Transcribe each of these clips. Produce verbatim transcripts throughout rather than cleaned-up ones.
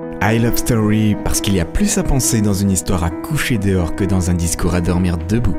I Love Story parce qu'il y a plus à penser dans une histoire à coucher dehors que dans un discours à dormir debout.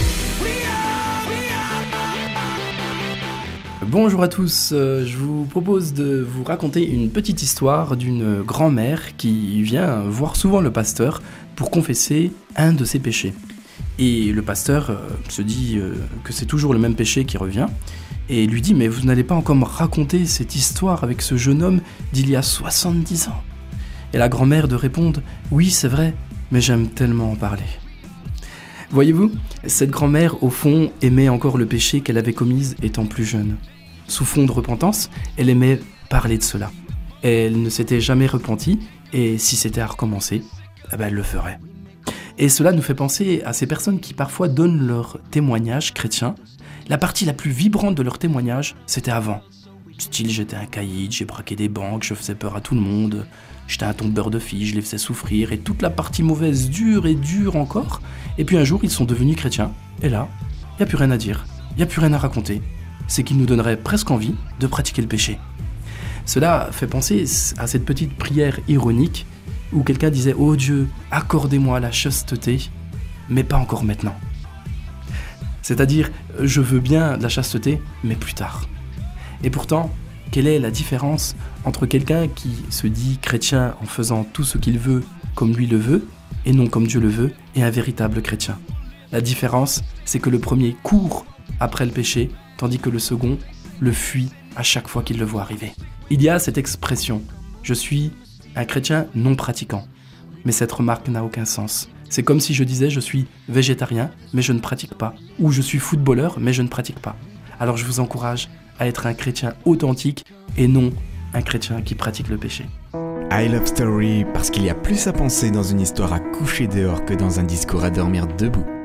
Bonjour à tous, euh, je vous propose de vous raconter une petite histoire d'une grand-mère qui vient voir souvent le pasteur pour confesser un de ses péchés. Et le pasteur euh, se dit euh, que c'est toujours le même péché qui revient et lui dit « Mais vous n'allez pas encore me raconter cette histoire avec ce jeune homme d'il y a soixante-dix ans ?» Et la grand-mère de répondre « Oui, c'est vrai, mais j'aime tellement en parler. » Voyez-vous, cette grand-mère, au fond, aimait encore le péché qu'elle avait commis étant plus jeune. Sous fond de repentance, elle aimait parler de cela. Elle ne s'était jamais repentie, et si c'était à recommencer, eh ben elle le ferait. Et cela nous fait penser à ces personnes qui parfois donnent leur témoignage chrétien. La partie la plus vibrante de leur témoignage, c'était avant. Style, j'étais un caïd, j'ai braqué des banques, je faisais peur à tout le monde, j'étais un tombeur de filles, je les faisais souffrir, et toute la partie mauvaise dure et dure encore. Et puis un jour, ils sont devenus chrétiens, et là, il n'y a plus rien à dire, il n'y a plus rien à raconter. C'est qu'ils nous donneraient presque envie de pratiquer le péché. Cela fait penser à cette petite prière ironique où quelqu'un disait « Oh Dieu, accordez-moi la chasteté, mais pas encore maintenant. » C'est-à-dire, je veux bien la chasteté, mais plus tard. Et pourtant, quelle est la différence entre quelqu'un qui se dit chrétien en faisant tout ce qu'il veut comme lui le veut, et non comme Dieu le veut, et un véritable chrétien? La différence, c'est que le premier court après le péché, tandis que le second le fuit à chaque fois qu'il le voit arriver. Il y a cette expression « je suis un chrétien non pratiquant », mais cette remarque n'a aucun sens. C'est comme si je disais « je suis végétarien, mais je ne pratique pas », ou « je suis footballeur, mais je ne pratique pas ». Alors je vous encourage à être un chrétien authentique et non un chrétien qui pratique le péché. I Love Story parce qu'il y a plus à penser dans une histoire à coucher dehors que dans un discours à dormir debout.